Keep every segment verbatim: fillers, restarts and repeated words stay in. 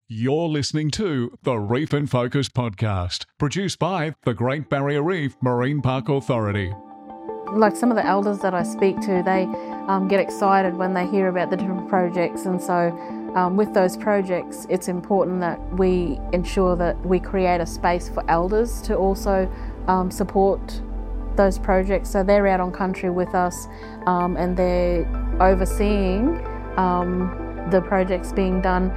You're listening to the Reef in Focus podcast, produced by the Great Barrier Reef Marine Park Authority. Like some of the elders that I speak to, they um, get excited when they hear about the different projects, and so um, with those projects it's important that we ensure that we create a space for elders to also um, support those projects. So they're out on country with us um, and they're overseeing um, the projects being done.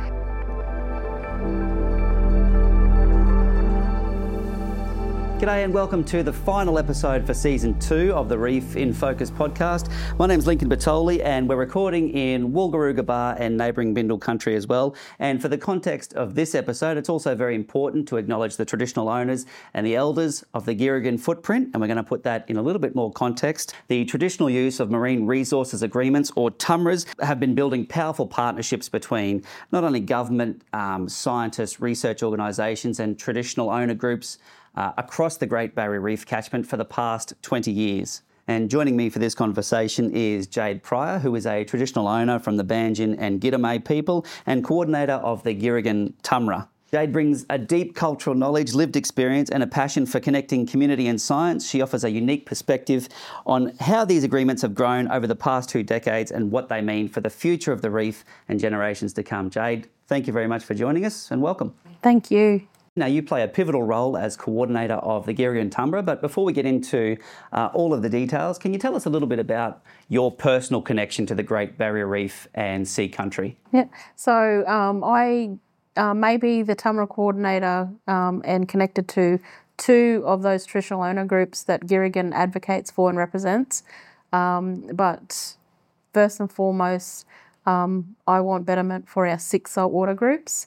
G'day and welcome to the final episode for Season two of the Reef in Focus podcast. My name's Lincoln Bertoli and we're recording in Woolgarooga Bar and neighbouring Bindal country as well. And for the context of this episode, it's also very important to acknowledge the traditional owners and the elders of the Girigan footprint, and we're going to put that in a little bit more context. The traditional use of marine resources agreements, or T U M Rs, have been building powerful partnerships between not only government, um, scientists, research organisations and traditional owner groups Uh, across the Great Barrier Reef catchment for the past twenty years. And joining me for this conversation is Jade Pryor, who is a traditional owner from the Banjin and Gidimay people and coordinator of the Girigan T U M R A. Jade brings a deep cultural knowledge, lived experience and a passion for connecting community and science. She offers a unique perspective on how these agreements have grown over the past two decades and what they mean for the future of the reef and generations to come. Jade, thank you very much for joining us and welcome. Thank you. Now, you play a pivotal role as coordinator of the Girigan T U M R A, but before we get into uh, all of the details, can you tell us a little bit about your personal connection to the Great Barrier Reef and sea country? Yeah, so um, I uh, may be the T U M R A coordinator um, and connected to two of those traditional owner groups that Girigan advocates for and represents. Um, but first and foremost, um, I want betterment for our six saltwater groups.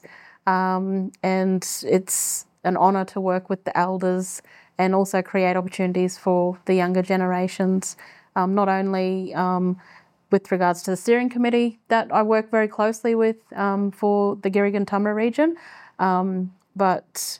Um, and it's an honour to work with the elders and also create opportunities for the younger generations, um, not only um, with regards to the steering committee that I work very closely with um, for the Girigan T U M R A region, um, but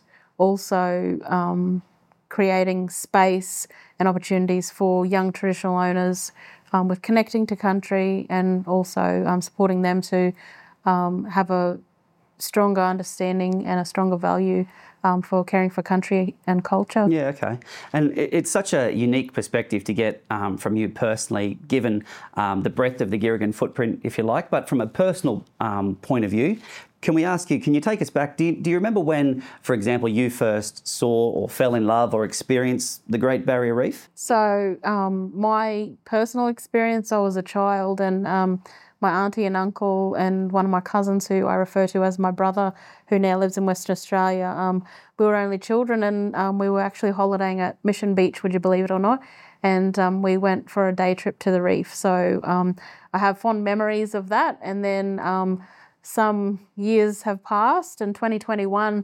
also um, creating space and opportunities for young traditional owners um, with connecting to country and also um, supporting them to um, have a stronger understanding and a stronger value um, for caring for country and culture. Yeah, okay. And it's such a unique perspective to get um, from you personally, given um, the breadth of the Girigan footprint, if you like. But from a personal um, point of view, can we ask you, can you take us back? Do you, do you remember when, for example, you first saw or fell in love or experienced the Great Barrier Reef? So um, my personal experience, I was a child and um, my auntie and uncle and one of my cousins, who I refer to as my brother, who now lives in Western Australia, um, we were only children and um, we were actually holidaying at Mission Beach, would you believe it or not? And um, we went for a day trip to the reef. So um, I have fond memories of that. And then um, some years have passed. In twenty twenty-one,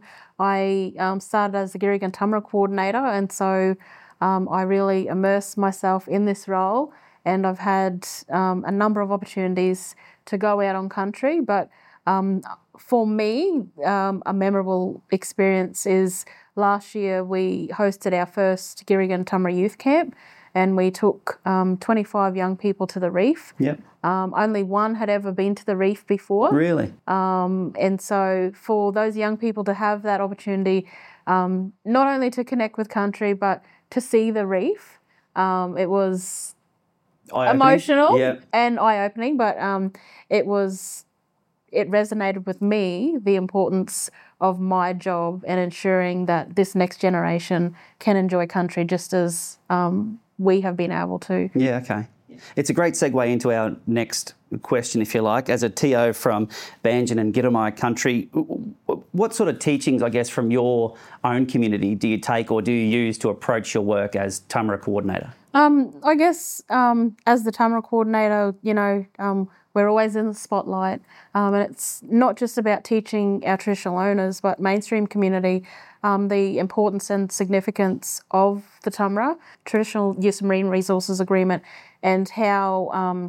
I um, started as the Girigan T U M R A coordinator. And so um, I really immersed myself in this role. And I've had um, a number of opportunities to go out on country. But um, for me, um, a memorable experience is last year we hosted our first Girigan T U M R A youth camp, and we took um, twenty-five young people to the reef. Yep. Um, only one had ever been to the reef before. Really? Um, and so for those young people to have that opportunity, um, not only to connect with country, but to see the reef, um, it was Eye-opening. Emotional yeah. and eye-opening, but um, it was, it resonated with me, the importance of my job and ensuring that this next generation can enjoy country just as um, we have been able to. Yeah, okay. It's a great segue into our next question, if you like. As a T O from Banjin and Gidimay country, what sort of teachings, I guess, from your own community do you take or do you use to approach your work as T U M R A coordinator? Um, I guess um, as the T U M R A coordinator, you know, um, we're always in the spotlight, um, and it's not just about teaching our traditional owners, but mainstream community um, the importance and significance of the T U M R A, Traditional Use of Marine Resources Agreement, and how um,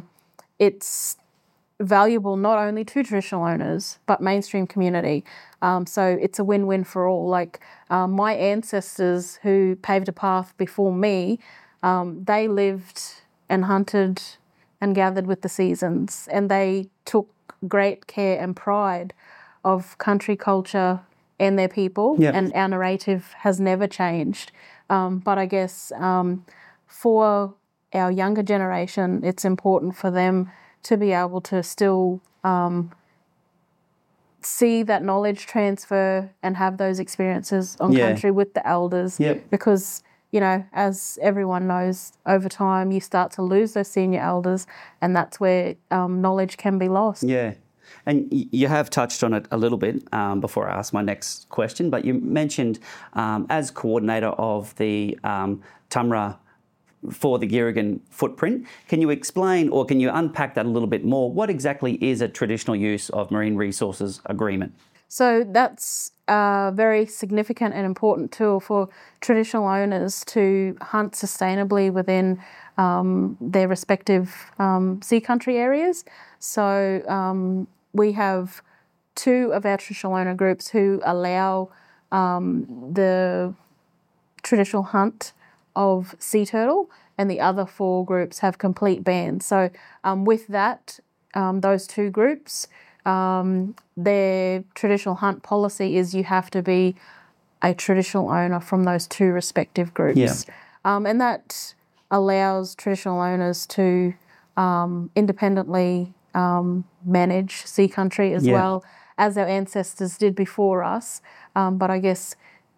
it's valuable not only to traditional owners, but mainstream community. Um, so it's a win-win for all. Like um, my ancestors who paved a path before me, Um, they lived and hunted and gathered with the seasons, and they took great care and pride of country culture and their people, Yep. and our narrative has never changed. Um, but I guess um, for our younger generation, it's important for them to be able to still um, see that knowledge transfer and have those experiences on Yeah. country with the elders. Yep. Because, you know, as everyone knows, over time you start to lose those senior elders, and that's where um, knowledge can be lost. Yeah. And y- you have touched on it a little bit um, before I ask my next question, but you mentioned um, as coordinator of the um, Tumra for the Girigan footprint. Can you explain or can you unpack that a little bit more? What exactly is a traditional use of marine resources agreement? So that's a very significant and important tool for traditional owners to hunt sustainably within um, their respective um, sea country areas. So um, we have two of our traditional owner groups who allow um, the traditional hunt of sea turtle, and the other four groups have complete bans. So um, with that, um, those two groups, um, their traditional hunt policy is you have to be a traditional owner from those two respective groups. Yeah. Um, and that allows traditional owners to um, independently um, manage sea country as Yeah. well as our ancestors did before us. Um, but I guess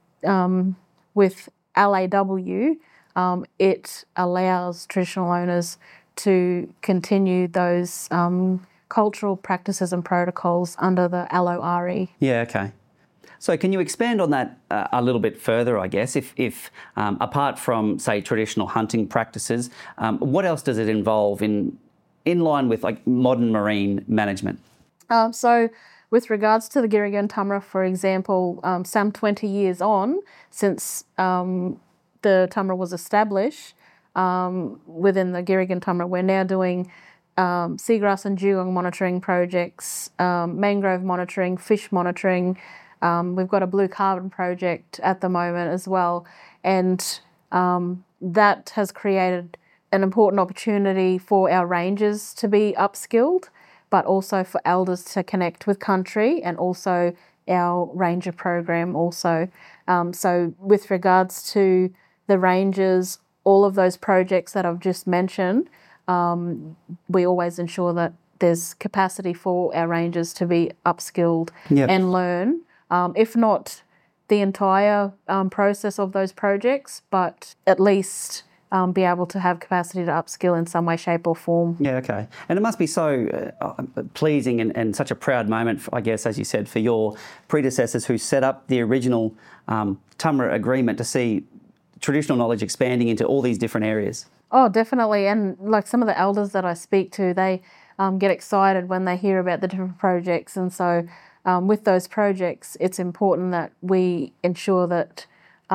um, with L A W, um, it allows traditional owners to continue those um, cultural practices and protocols under the L O R E. Yeah, okay. So can you expand on that uh, a little bit further, I guess, if, if um, apart from, say, traditional hunting practices, um, what else does it involve in in line with like modern marine management? Um, so with regards to the Girigan Tumra, for example, um, some twenty years on since um, the Tumra was established, um, within the Girigan Tumra, we're now doing um, seagrass and dugong monitoring projects, um, mangrove monitoring, fish monitoring. Um, we've got a blue carbon project at the moment as well, and um, that has created an important opportunity for our rangers to be upskilled, but also for elders to connect with country, and also our ranger program also. Um, so with regards to the rangers, all of those projects that I've just mentioned, um, we always ensure that there's capacity for our rangers to be upskilled Yep. and learn, um, if not the entire um, process of those projects, but at least um, be able to have capacity to upskill in some way, shape or form. Yeah, okay. And it must be so uh, pleasing and, and such a proud moment, I guess, as you said, for your predecessors who set up the original um, Tumra agreement to see traditional knowledge expanding into all these different areas. Oh, definitely. And like some of the elders that I speak to, they um, get excited when they hear about the different projects. And so um, with those projects, it's important that we ensure that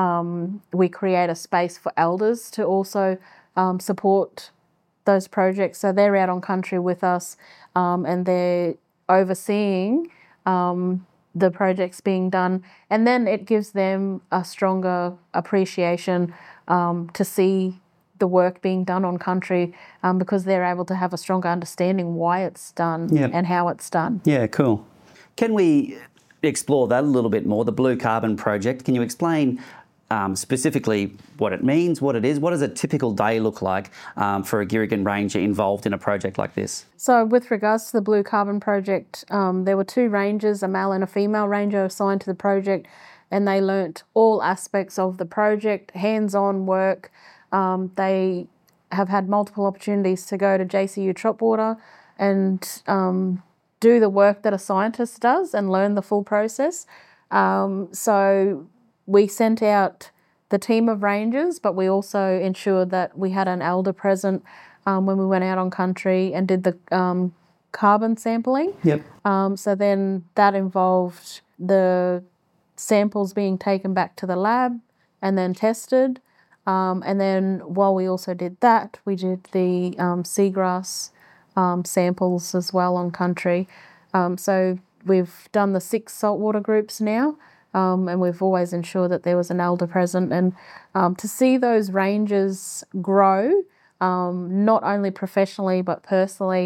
um, we create a space for elders to also um, support those projects. So they're out on country with us um, and they're overseeing um, the projects being done. And then it gives them a stronger appreciation um, to see the work being done on country, um, because they're able to have a stronger understanding why it's done Yep. and how it's done. Yeah, cool. Can we explore that a little bit more, the Blue Carbon Project? Can you explain um, specifically what it means, what it is? What does a typical day look like um, for a Girigan ranger involved in a project like this? So with regards to the Blue Carbon Project, um, there were two rangers, a male and a female ranger assigned to the project, and they learnt all aspects of the project, hands-on work. Um, they have had multiple opportunities to go to J C U Tropwater and um, do the work that a scientist does and learn the full process. Um, so we sent out the team of rangers, but we also ensured that we had an elder present um, when we went out on country and did the um, carbon sampling. Yep. Um, so then that involved the samples being taken back to the lab and then tested. Um, and then while we also did that, we did the um, seagrass um, samples as well on country. Um, so we've done the six saltwater groups now, um, and we've always ensured that there was an elder present. And um, to see those rangers grow, um, not only professionally but personally,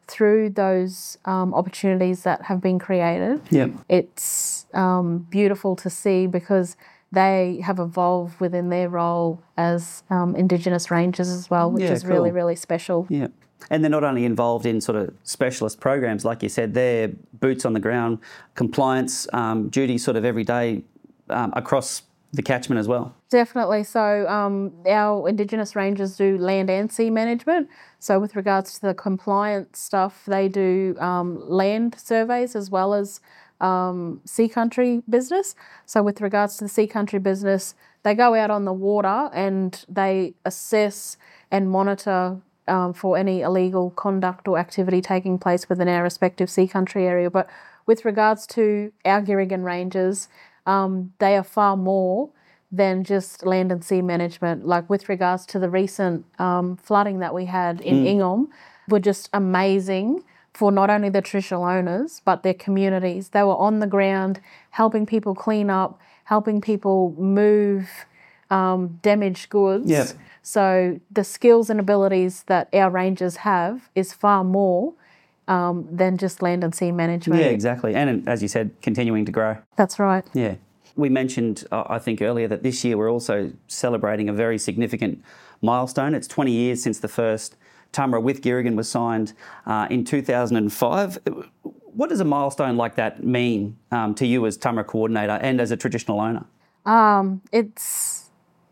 through those um, opportunities that have been created, Yep. it's um, beautiful to see because they have evolved within their role as um, Indigenous rangers as well, which Yeah, is really, cool. really special. Yeah. And they're not only involved in sort of specialist programs, like you said, they're boots on the ground, compliance um, duty sort of every day um, across the catchment as well. Definitely. So um, our Indigenous rangers do land and sea management. So with regards to the compliance stuff, they do um, land surveys as well as um, sea country business. So with regards to the sea country business, they go out on the water and they assess and monitor um, for any illegal conduct or activity taking place within our respective sea country area. But with regards to our Girrigan Rangers, um, they are far more than just land and sea management. Like with regards to the recent um, flooding that we had in mm. Ingham, were just amazing for not only the traditional owners, but their communities. They were on the ground helping people clean up, helping people move um, damaged goods. Yep. So the skills and abilities that our rangers have is far more um, than just land and sea management. Yeah, exactly. And as you said, continuing to grow. That's right. Yeah. We mentioned, uh, I think earlier, that this year we're also celebrating a very significant milestone. It's twenty years since the first Tumra with Girrigan was signed uh, in two thousand five. What does a milestone like that mean um, to you as Tumra coordinator and as a traditional owner? Um, it's,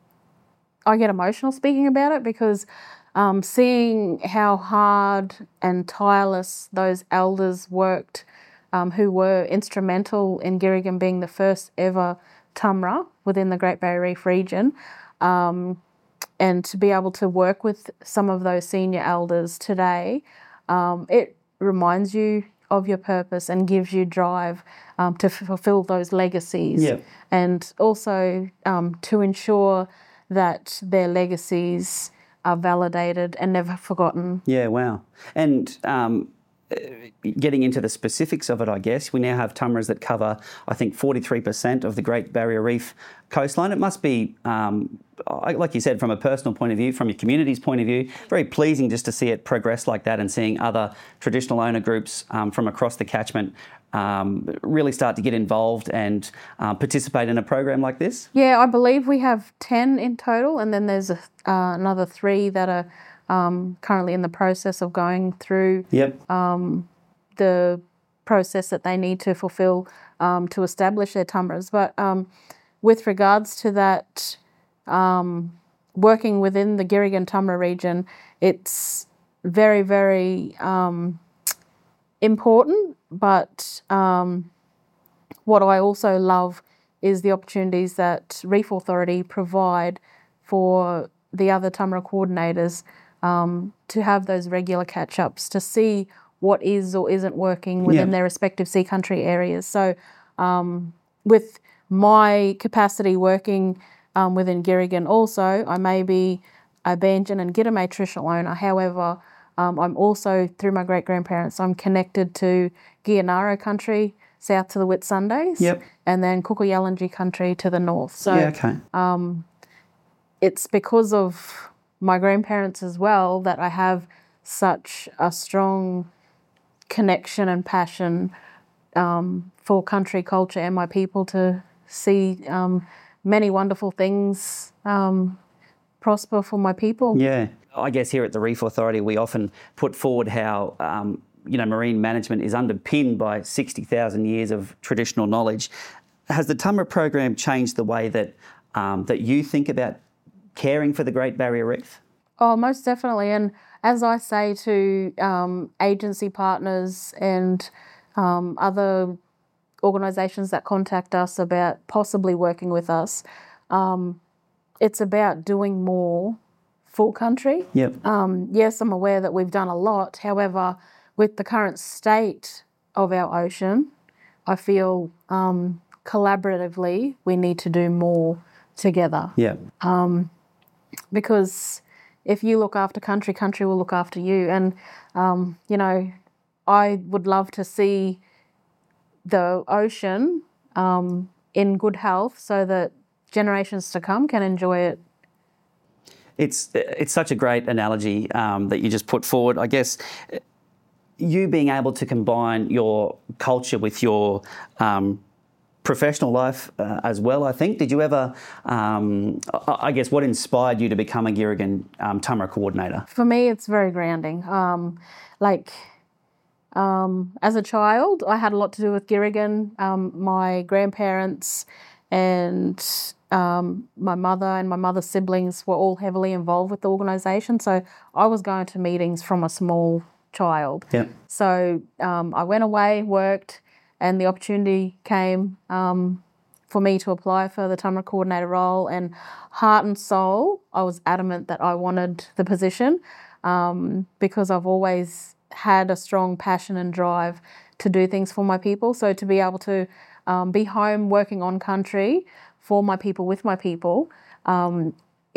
I get emotional speaking about it because um, seeing how hard and tireless those elders worked Um, who were instrumental in Girrigan being the first ever Tumra within the Great Barrier Reef region, um, and to be able to work with some of those senior elders today, um, it reminds you of your purpose and gives you drive um, to fulfil those legacies, yeah. and also um, to ensure that their legacies are validated and never forgotten. Yeah, wow. And um, getting into the specifics of it, I guess, we now have Tumras that cover, I think, forty-three percent of the Great Barrier Reef coastline. It must be, um, like you said, from a personal point of view, from your community's point of view, very pleasing just to see it progress like that and seeing other traditional owner groups um, from across the catchment um, really start to get involved and uh, participate in a program like this. Yeah, I believe we have ten in total, and then there's a, uh, another three that are Um, currently in the process of going through yep. um, the process that they need to fulfil um, to establish their Tumras. But um, with regards to that, um, working within the Girrigan Tumra region, it's very, very um, important. But um, what I also love is the opportunities that Reef Authority provide for the other Tumra coordinators Um, to have those regular catch-ups, to see what is or isn't working within yeah. their respective sea country areas. So um, with my capacity working um, within Girrigan also, I may be a Banjin and Gidimay traditional owner. However, um, I'm also, through my great-grandparents, I'm connected to Gianaro country, south to the Whitsundays, yep. and then Kukuyalanji country to the north. So yeah, okay. um, it's because of my grandparents as well that I have such a strong connection and passion um, for country culture and my people to see um, many wonderful things um, prosper for my people. Yeah. I guess here at the Reef Authority we often put forward how um, you know, marine management is underpinned by sixty thousand years of traditional knowledge. Has the Tumra program changed the way that um, that you think about caring for the Great Barrier Reef? Oh, most definitely. And as I say to um, agency partners and um, other organisations that contact us about possibly working with us, um, it's about doing more for country. Yep. Um, yes, I'm aware that we've done a lot. However, with the current state of our ocean, I feel um, collaboratively we need to do more together. Yeah. Um, because if you look after country, country will look after you. And, um, you know, I would love to see the ocean um, in good health so that generations to come can enjoy it. It's it's such a great analogy um, that you just put forward. I guess you being able to combine your culture with your um, professional life uh, as well, I think. Did you ever, um, I guess, what inspired you to become a Girragan um, Tumra coordinator? For me, it's very grounding. Um, like, um, as a child, I had a lot to do with Girragan. Um, my grandparents and um, my mother and my mother's siblings were all heavily involved with the organisation. So I was going to meetings from a small child. Yep. So um, I went away, worked, and the opportunity came um, for me to apply for the Tumra coordinator role, and heart and soul, I was adamant that I wanted the position um, because I've always had a strong passion and drive to do things for my people. So to be able to um, be home working on country for my people, with my people, um,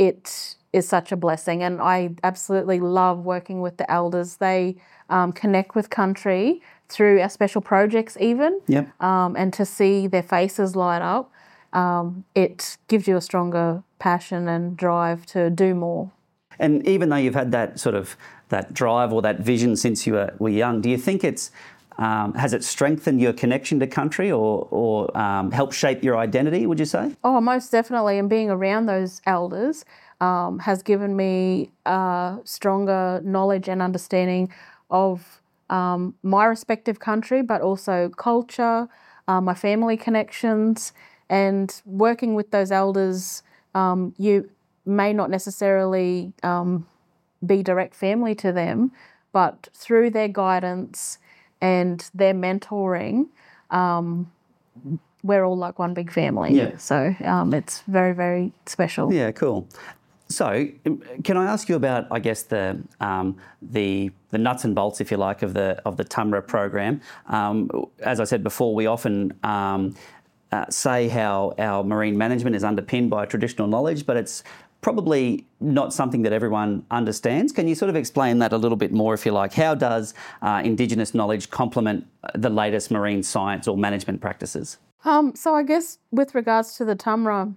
it is such a blessing. And I absolutely love working with the elders. They um, connect with country through our special projects even, yep. um, and to see their faces light up, um, it gives you a stronger passion and drive to do more. And even though you've had that sort of that drive or that vision since you were, were young, do you think it's um, has it strengthened your connection to country or, or um, helped shape your identity, would you say? Oh, most definitely. And being around those elders um, has given me a stronger knowledge and understanding of Um, my respective country, but also culture, uh, my family connections, and working with those elders. Um, you may not necessarily um, be direct family to them, but through their guidance and their mentoring, um, we're all like one big family. Yeah. So um, it's very, very special. Yeah, cool. So, can I ask you about, I guess, the um, the the nuts and bolts, if you like, of the of the Tumra program? Um, as I said before, we often um, uh, say how our marine management is underpinned by traditional knowledge, but it's probably not something that everyone understands. Can you sort of explain that a little bit more, if you like? How does uh, Indigenous knowledge complement the latest marine science or management practices? Um, so, I guess with regards to the Tumra,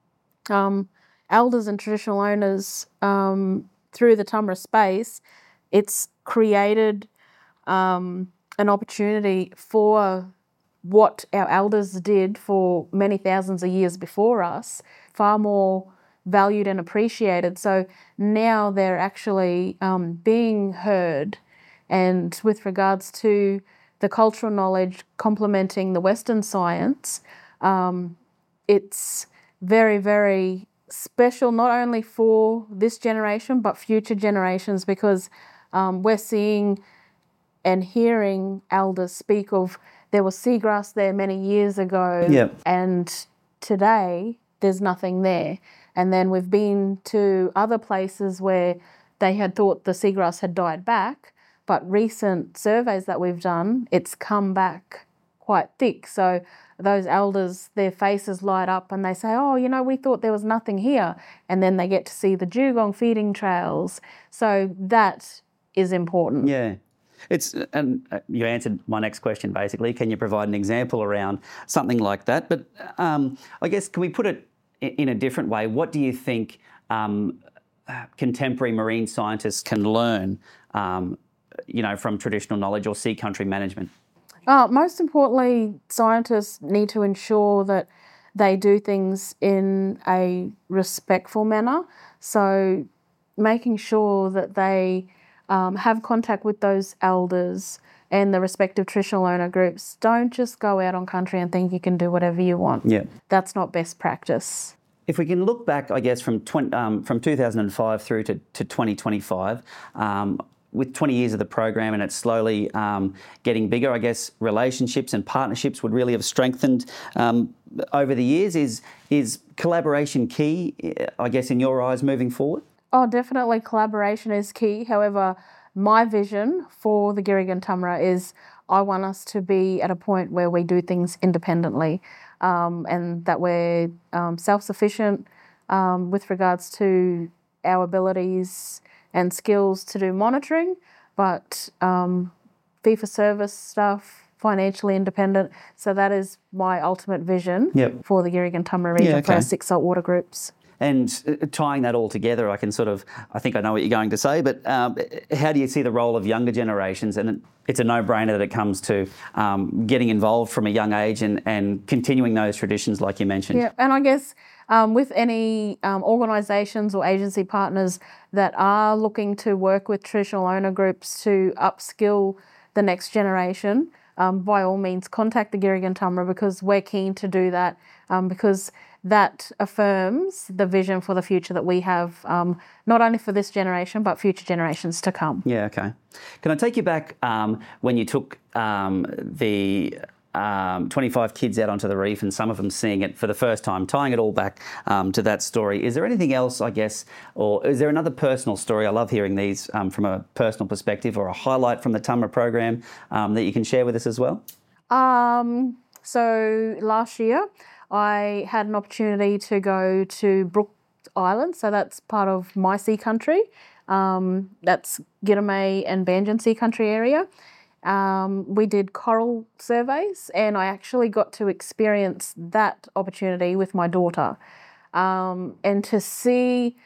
um, elders and traditional owners, um, through the Tumra space, it's created um, an opportunity for what our elders did for many thousands of years before us, far more valued and appreciated. So now they're actually um, being heard, and with regards to the cultural knowledge complementing the Western science, um, it's very, very special not only for this generation but future generations, because um, we're seeing and hearing elders speak of there was seagrass there many years ago, yep. and today there's nothing there. And then we've been to other places where they had thought the seagrass had died back, but recent surveys that we've done, it's come back quite thick. So those elders, their faces light up and they say, oh, you know, we thought there was nothing here. And then they get to see the dugong feeding trails. So that is important. Yeah. It's and you answered my next question, basically. Can you provide an example around something like that? But um, I guess, can we put it in a different way? What do you think um, contemporary marine scientists can learn, um, you know, from traditional knowledge or sea country management? Uh, most importantly, scientists need to ensure that they do things in a respectful manner. So making sure that they um, have contact with those elders and the respective traditional owner groups. Don't just go out on country and think you can do whatever you want. Yeah. That's not best practice. If we can look back, I guess, from twenty, um, from two thousand five through to, to twenty twenty-five, um, with twenty years of the program and it's slowly um, getting bigger, I guess relationships and partnerships would really have strengthened um, over the years. Is is collaboration key, I guess, in your eyes moving forward? Oh, definitely collaboration is key. However, my vision for the Girragan Tumra is I want us to be at a point where we do things independently, um, and that we're um, self-sufficient um, with regards to our abilities and skills to do monitoring, but um, fee-for-service stuff, financially independent. So that is my ultimate vision yep. for the Girragan Tumra region, yeah, okay. for our six saltwater groups. And uh, tying that all together, I can sort of, I think I know what you're going to say, but um, how do you see the role of younger generations? And it's a no-brainer that it comes to um, getting involved from a young age and, and continuing those traditions like you mentioned. Yeah, and I guess um, with any um, organisations or agency partners that are looking to work with traditional owner groups to upskill the next generation, um, by all means contact the Girigan Tumra, because we're keen to do that, um, because that affirms the vision for the future that we have, um, not only for this generation, but future generations to come. Yeah, okay. Can I take you back um, when you took um, the um, twenty-five kids out onto the reef and some of them seeing it for the first time, tying it all back um, to that story? Is there anything else, I guess, or is there another personal story? I love hearing these um, from a personal perspective, or a highlight from the Tumra program um, that you can share with us as well? Um, so last year, I had an opportunity to go to Brook Island, so that's part of my sea country. Um, that's Girramay and Banjin sea country area. Um, we did coral surveys, and I actually got to experience that opportunity with my daughter. Um, and to see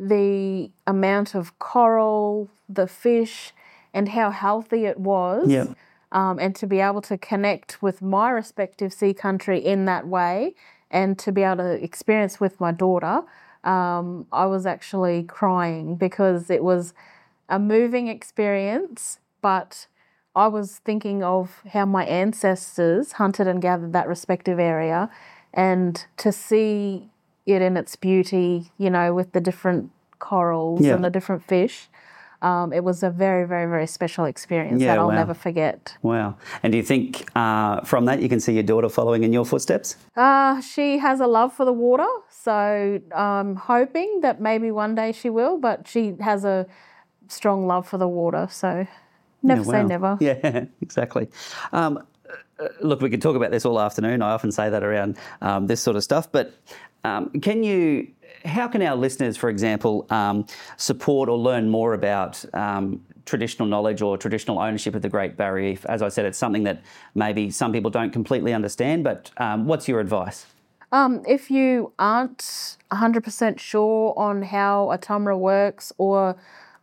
the amount of coral, the fish, and how healthy it was. Yeah. Um, and to be able to connect with my respective sea country in that way, and to be able to experience with my daughter, um, I was actually crying, because it was a moving experience, but I was thinking of how my ancestors hunted and gathered that respective area, and to see it in its beauty, you know, with the different corals Yeah. and the different fish. Um, it was a very, very, very special experience Yeah, that I'll wow. never forget. Wow. And do you think uh, from that you can see your daughter following in your footsteps? Uh, she has a love for the water, so I'm hoping that maybe one day she will, but she has a strong love for the water, so never Yeah, say wow. never. Yeah, exactly. Um, uh, look, we could talk about this all afternoon. I often say that around um, this sort of stuff, but um, can you... how can our listeners, for example, um, support or learn more about um, traditional knowledge or traditional ownership of the Great Barrier Reef? As I said, it's something that maybe some people don't completely understand, but um, what's your advice? Um, if you aren't one hundred percent sure on how a Tumra works, or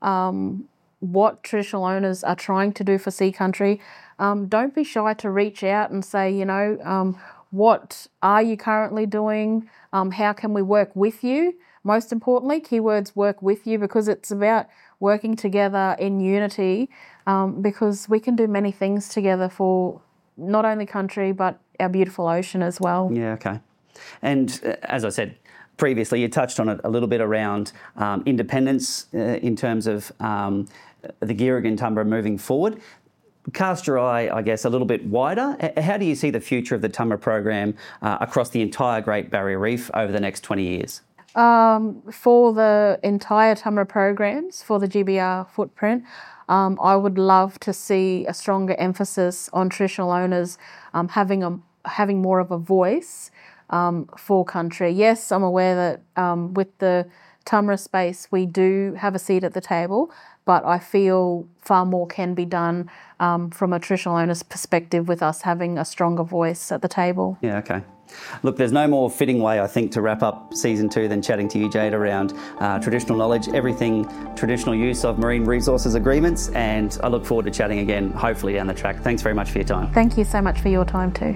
um, what traditional owners are trying to do for sea country, um, don't be shy to reach out and say, you know, um, what are you currently doing? Um, how can we work with you? Most importantly, keywords work with you, because it's about working together in unity, um, because we can do many things together for not only country, but our beautiful ocean as well. Yeah, okay. And uh, as I said previously, you touched on it a little bit around um, independence uh, in terms of um, the Girigan Tumra moving forward. Cast your eye, I guess, a little bit wider. How do you see the future of the Tumra program uh, across the entire Great Barrier Reef over the next twenty years? Um, for the entire Tumra programs, for the G B R footprint, um, I would love to see a stronger emphasis on traditional owners um, having a having more of a voice um, for country. Yes, I'm aware that um, with the Tumra space we do have a seat at the table, but I feel far more can be done um, from a traditional owner's perspective, with us having a stronger voice at the table. Yeah, okay. Look, there's no more fitting way, I think, to wrap up season two than chatting to you, Jade, around uh, traditional knowledge, everything traditional use of marine resources agreements, and I look forward to chatting again, hopefully down the track. Thanks very much for your time. Thank you so much for your time too.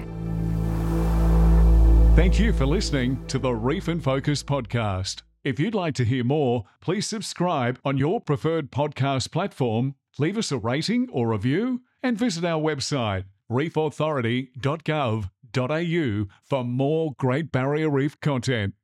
Thank you for listening to the Reef in Focus podcast. If you'd like to hear more, please subscribe on your preferred podcast platform, leave us a rating or review, and visit our website, reef authority dot gov dot a u, for more Great Barrier Reef content.